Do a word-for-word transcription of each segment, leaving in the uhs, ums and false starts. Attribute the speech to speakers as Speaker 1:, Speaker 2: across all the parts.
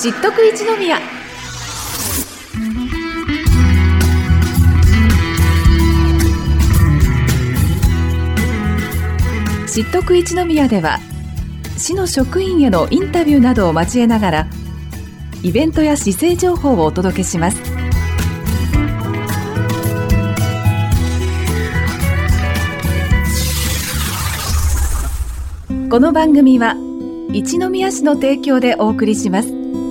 Speaker 1: 知っとく一宮。知っとく一宮では、市の職員へのインタビューなどを交えながら、イベントや市政情報をお届けします。この番組は一宮市の提供でお送りします。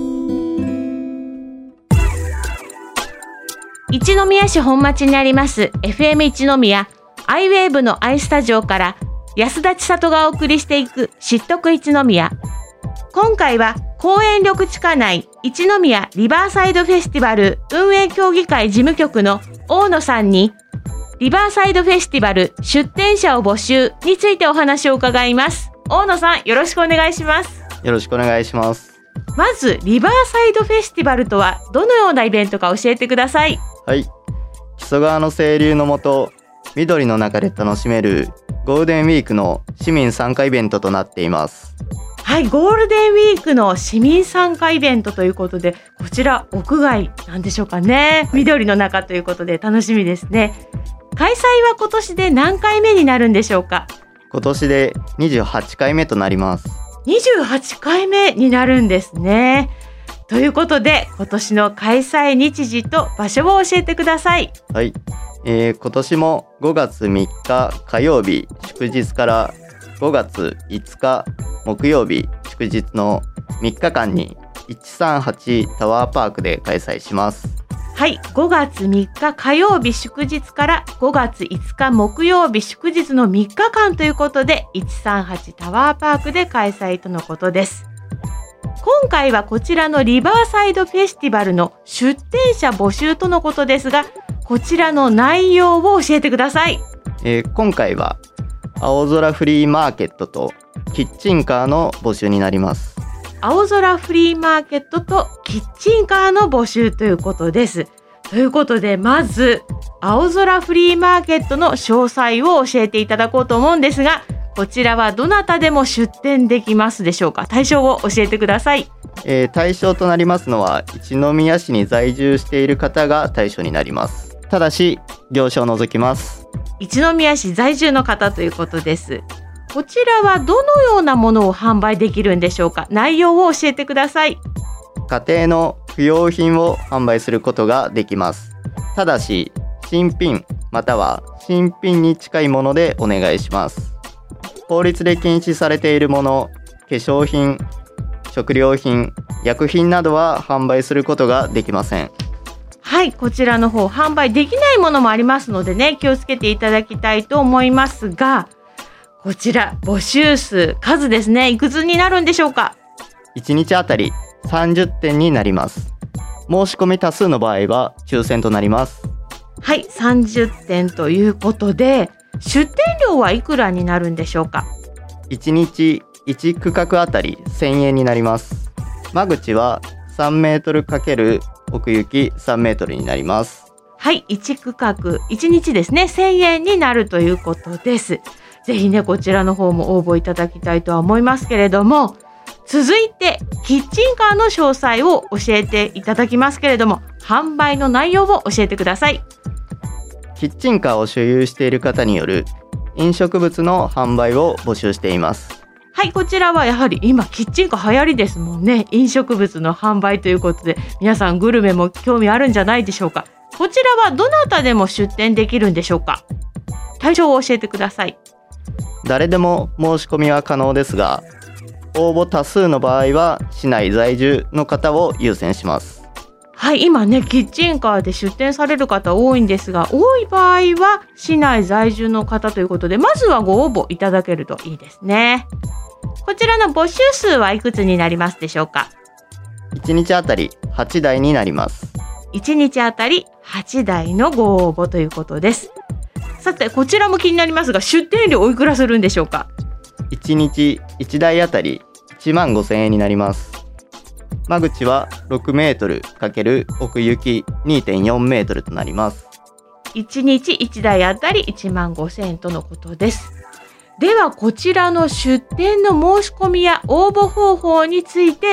Speaker 2: 一宮市本町にあります エフエム 一宮アイウェーブのアイスタジオから安田千里がお送りしていく知っとく一宮。今回は公園緑地課内一宮リバーサイドフェスティバル運営協議会事務局の大野さんに、リバーサイドフェスティバル出展者を募集についてお話を伺います。大野さん、よろしくお願いします。
Speaker 3: よろしくお願いします。
Speaker 2: まずリバーサイドフェスティバルとはどのようなイベントか教えてください。
Speaker 3: はい、木曽川の清流の下、緑の中で楽しめるゴールデンウィークの市民参加イベントとなっています。
Speaker 2: はい、ゴールデンウィークの市民参加イベントということで、こちら屋外なんでしょうかね。緑の中ということで楽しみですね。開催は今年で何回目になるんでしょうか。
Speaker 3: 今年でにじゅうはちかいめとなります。
Speaker 2: にじゅうはちかいめになるんですね。ということで、今年の開催日時と場所を教えてください。
Speaker 3: はい、えー、今年もごがつみっか火曜日祝日からごがついつか木曜日祝日のみっかかんにいちさんはちタワーパークで開催します。
Speaker 2: はい、ごがつみっか火曜日祝日からごがついつか木曜日祝日のみっかかんということで、いちさんはちタワーパークで開催とのことです。今回はこちらのリバーサイドフェスティバルの出展者募集とのことですが、こちらの内容を教えてください。
Speaker 3: えー、今回は青空フリーマーケットとキッチンカーの募集になります。
Speaker 2: 青空フリーマーケットとキッチンカーの募集ということです。ということで、まず青空フリーマーケットの詳細を教えていただこうと思うんですが、こちらはどなたでも出店できますでしょうか。対象を教えてください。
Speaker 3: えー、対象となりますのは一宮市に在住している方が対象になります。ただし業種を除きます。
Speaker 2: 一宮市在住の方ということです。こちらはどのようなものを販売できるんでしょうか。内容を教えてください。
Speaker 3: 家庭の不要品を販売することができます。ただし新品または新品に近いものでお願いします。法律で禁止されているもの、化粧品、食料品、薬品などは販売することができません。
Speaker 2: はい、こちらの方販売できないものもありますのでね、気をつけていただきたいと思いますが、こちら募集数、数ですね、いくつになるんでしょうか。
Speaker 3: いちにちあたりさんじゅってんになります。申し込み多数の場合は抽選となります。
Speaker 2: はい、さんじゅってんということで、出店料はいくらになるんでしょうか。
Speaker 3: いちにちいちくかくあたりせんえんになります。間口はさんメートル×奥行きさんメートルになります。
Speaker 2: はい、いちくかくいちにちですね、せんえんになるということです。ぜひね、こちらの方も応募いただきたいとは思いますけれども、続いてキッチンカーの詳細を教えていただきますけれども、販売の内容を教えてください。
Speaker 3: キッチンカーを所有している方による飲食物の販売を募集しています。
Speaker 2: はい、こちらはやはり今キッチンカー流行りですもんね。飲食物の販売ということで、皆さんグルメも興味あるんじゃないでしょうか。こちらはどなたでも出店できるんでしょうか。対象を教えてください。
Speaker 3: 誰でも申し込みは可能ですが、応募多数の場合は市内在住の方を優先します。
Speaker 2: はい、今ね、キッチンカーで出店される方多いんですが、多い場合は市内在住の方ということで、まずはご応募いただけるといいですね。こちらの募集数はいくつになりますでしょうか。
Speaker 3: いちにちあたりはちだいになります。
Speaker 2: いちにちあたりはちだいのご応募ということです。さて、こちらも気になりますが、出店料おいくらするんでしょうか。
Speaker 3: いちにちいちだいあたりいちまんごせんえんになります。間口はろくメートル×奥行き にてんよんメートルとなります。
Speaker 2: いちにちいちだいあたりいちまんごせんえんとのことです。では、こちらの出店の申し込みや応募方法について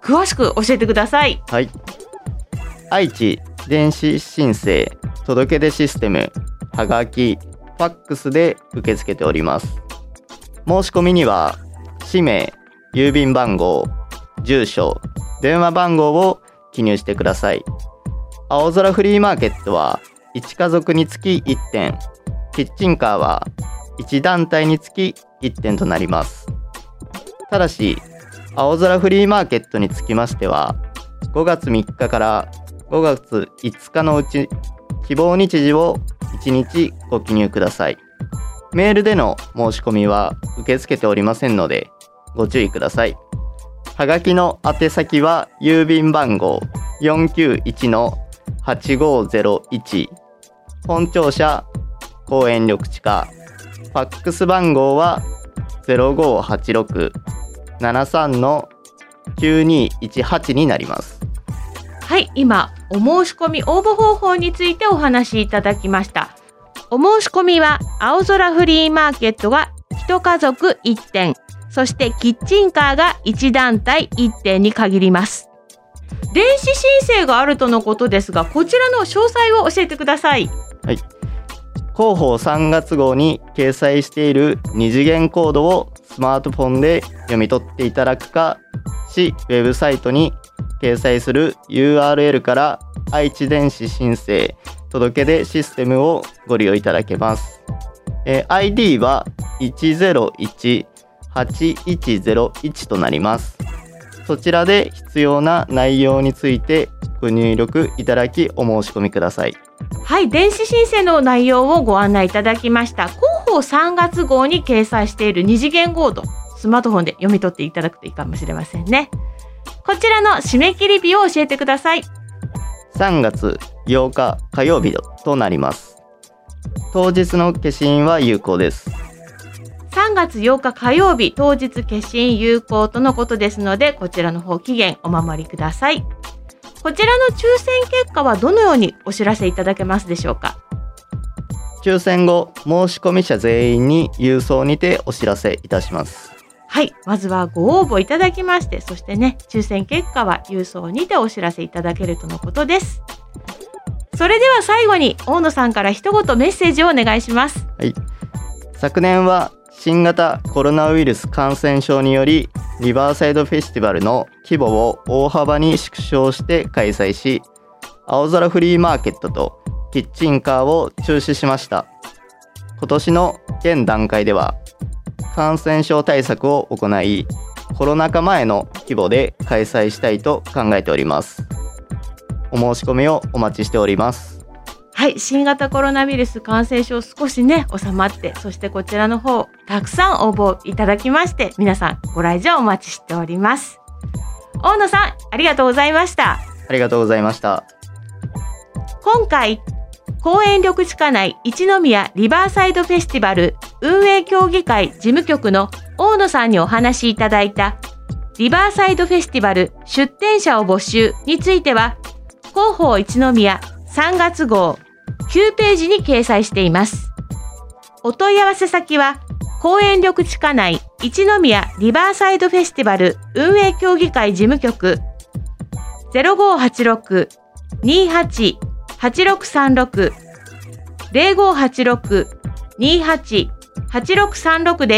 Speaker 2: 詳しく教えてください。
Speaker 3: はい。愛知電子申請届出システム、はがき、ファックスで受け付けております。申し込みには氏名、郵便番号、住所、電話番号を記入してください。青空フリーマーケットはいち家族につきいってん、キッチンカーはいち団体につきいってんとなります。ただし青空フリーマーケットにつきましてはごがつみっかからごがついつかのうち希望日時をいちにちご記入ください。メールでの申し込みは受け付けておりませんのでご注意ください。はがきの宛先は郵便番号 よんきゅういちのはちごーぜろいち、本庁舎公園緑地課、ファックス番号は ゼロごーはちろくななさんのきゅうにいちはち になります。
Speaker 2: はい、今お申し込み応募方法についてお話しいただきました。お申し込みは青空フリーマーケットがいち家族いってん、そしてキッチンカーがいち団体いってんに限ります。電子申請があるとのことですが、こちらの詳細を教えてください。
Speaker 3: はい、広報さんがつ号に掲載している二次元コードをスマートフォンで読み取っていただくか、市ウェブサイトに掲載する ユーアールエル から愛知電子申請届出システムをご利用いただけます。えー、アイディー はいちゼロいちはちいちゼロいちとなります。そちらで必要な内容についてご入力いただきお申し込みください。
Speaker 2: はい、電子申請の内容をご案内いただきました。広報さんがつ号に掲載している二次元コード、スマートフォンで読み取っていただくといいかもしれませんね。こちらの締め切り日を教えてください。
Speaker 3: さんがつようか火曜日となります。当日の消印は有効です。
Speaker 2: さんがつようか火曜日、当日消印有効とのことですので、こちらの方期限お守りください。こちらの抽選結果はどのようにお知らせいただけますでしょうか。
Speaker 3: 抽選後、申し込み者全員に郵送にてお知らせいたします。
Speaker 2: はい、まずはご応募いただきまして、そしてね、抽選結果は郵送にてお知らせいただけるとのことです。それでは最後に大野さんから一言メッセージをお願いします。
Speaker 3: はい、昨年は新型コロナウイルス感染症によりリバーサイドフェスティバルの規模を大幅に縮小して開催し、青空フリーマーケットとキッチンカーを中止しました。今年の現段階では感染症対策を行い、コロナ禍前の規模で開催したいと考えております。お申し込みをお待ちしております。
Speaker 2: はい、新型コロナウイルス感染症少しね収まって、そしてこちらの方たくさん応募いただきまして、皆さんご来場お待ちしております。大野さん、ありがとうございました。
Speaker 3: ありがとうございました。
Speaker 2: 今回公園緑地課内一宮リバーサイドフェスティバル運営協議会事務局の大野さんにお話しいただいたリバーサイドフェスティバル出展者を募集については、広報一宮さんがつ号きゅうページに掲載しています。お問い合わせ先は公園緑地課内一宮リバーサイドフェスティバル運営協議会事務局 ゼロごーはちろく にーはち はちろくさんろく ゼロごーはちろく にーはち はちろくさんろく です。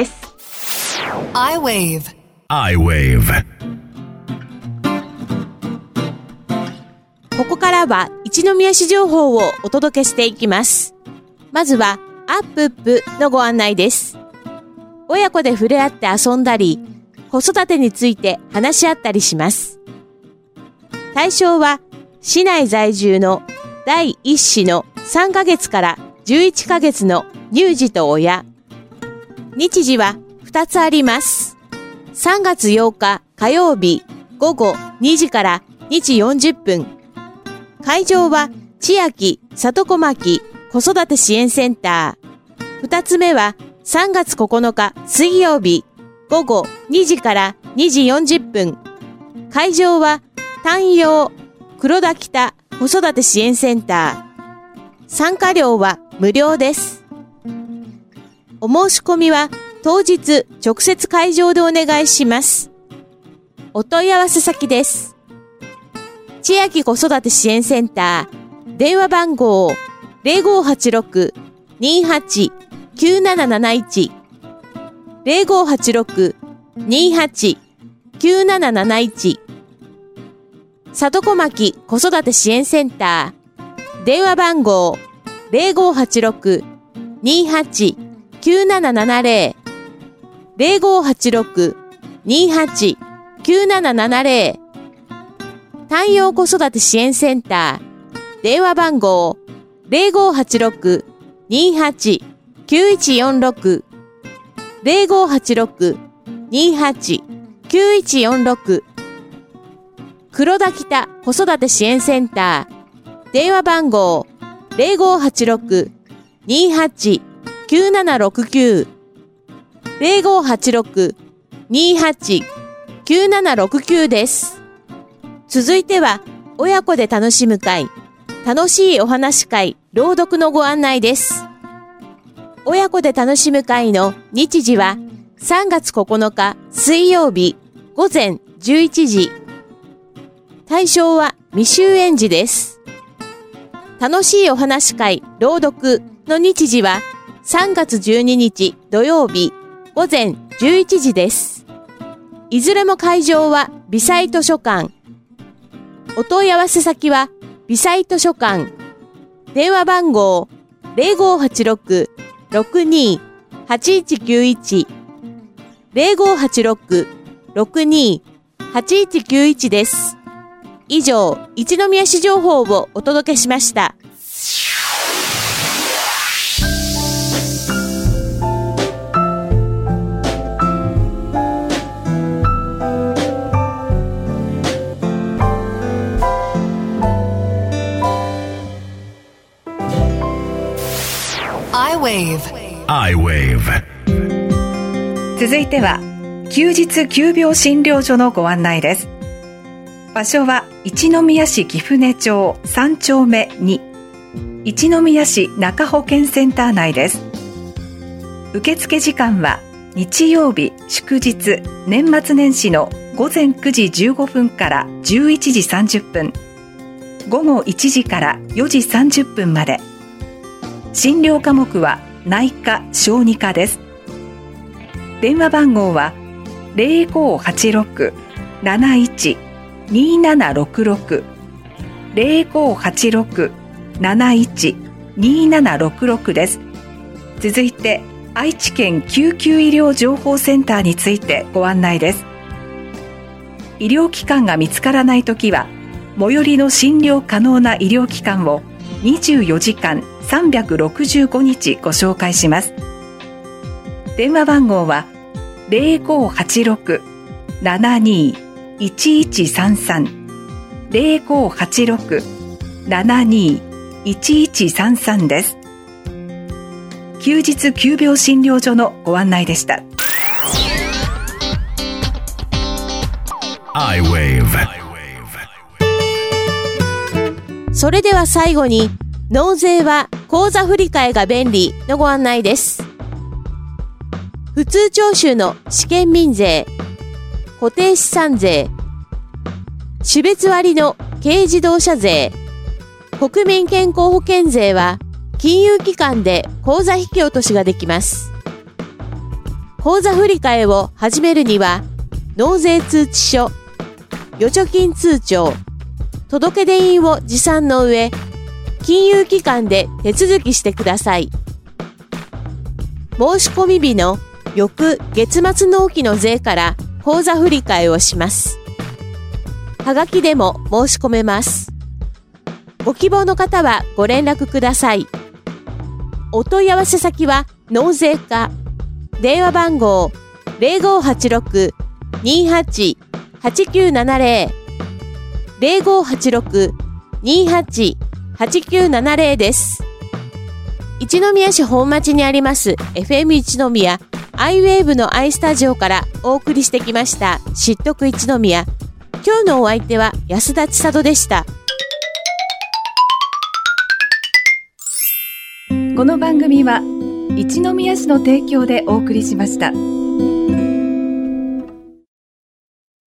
Speaker 4: iWave
Speaker 5: iWave。
Speaker 2: ここからは一宮市情報をお届けしていきます。まずはアップップのご案内です。親子で触れ合って遊んだり、子育てについて話し合ったりします。対象は市内在住のだいいっ子のさんかげつからじゅういっかげつの乳児と親。日時はふたつあります。さんがつようか火曜日ごごにじからにじよんじゅっぷん。会場は千秋里小牧子育て支援センター。二つ目はさんがつここのか水曜日ごごにじからにじよんじゅっぷん。会場は丹陽黒田北子育て支援センター。参加料は無料です。お申し込みは当日直接会場でお願いします。 お問い合わせ先です。千秋子育て支援センター、電話番号 ゼロごはちろく にーはち きゅうなななないち ゼロごはちろく にーはち きゅうなななないち。里小牧子育て支援センター、電話番号 ゼロごはちろく にーはち きゅうななななゼロ ゼロごはちろく にーはち きゅうななななゼロ。太陽子育て支援センター、電話番号 ゼロごはちろく にーはち きゅういちよんろく ゼロごはちろく にーはち きゅういちよんろく。黒田北子育て支援センター、電話番号 ゼロごはちろく にーはち きゅうななろくきゅう ゼロごはちろく にーはち きゅうななろくきゅうです。続いては、親子で楽しむ会、楽しいお話会、朗読のご案内です。親子で楽しむ会の日時はさんがつここのか水曜日午前じゅういちじ。対象は未就園児です。楽しいお話会、朗読の日時はさんがつじゅうににち土曜日午前じゅういちじです。いずれも会場は微細図書館。お問い合わせ先は微細図書館。電話番号 ゼロごはちろく ろくにー はちいちきゅういち ゼロごはちろく ろくにー はちいちきゅういちです。以上、一宮市情報をお届けしました。
Speaker 1: iWave。
Speaker 4: iWave。
Speaker 1: 続いては休日急病診療所のご案内です。場所は一宮市貴船町さんちょうめに、一宮市中保健センター内です。受付時間は日曜日、祝日、年末年始のごぜんくじじゅうごふんからじゅういちじさんじゅっぷん、午後いちじからよじさんじゅっぷんまで。診療科目は内科・小児科です。電話番号は ゼロごはちろく なないち にーななろくろく ゼロごはちろく なないち にーななろくろく です。続いて愛知県救急医療情報センターについてご案内です。医療機関が見つからないときは最寄りの診療可能な医療機関をにじゅうよじかんさんびゃくろくじゅうごにちご紹介します。電話番号は ゼロごはちろく ななにー いちいちさんさん ゼロごはちろく ななにー いちいちさんさんです。休日急病診療所のご案内でした。
Speaker 4: iWave。
Speaker 2: それでは最後に、納税は口座振替が便利のご案内です。普通徴収の試験民税、固定資産税、種別割の軽自動車税、国民健康保険税は金融機関で口座引き落としができます。口座振替を始めるには、納税通知書、預貯金通帳、届出印を持参の上、金融機関で手続きしてください。申し込み日の翌月末納期の税から口座振替をします。はがきでも申し込めます。ご希望の方はご連絡ください。お問い合わせ先は納税課。電話番号 ゼロごはちろく にーはち はちきゅうななゼロ ゼロごはちろく にーはち はちきゅうななゼロ です。一宮市本町にあります エフエム 一宮 iWave の i スタジオからお送りしてきました知っとく一宮。今日のお相手は安田千里でした。
Speaker 1: この番組は一宮市の提供でお送りしました。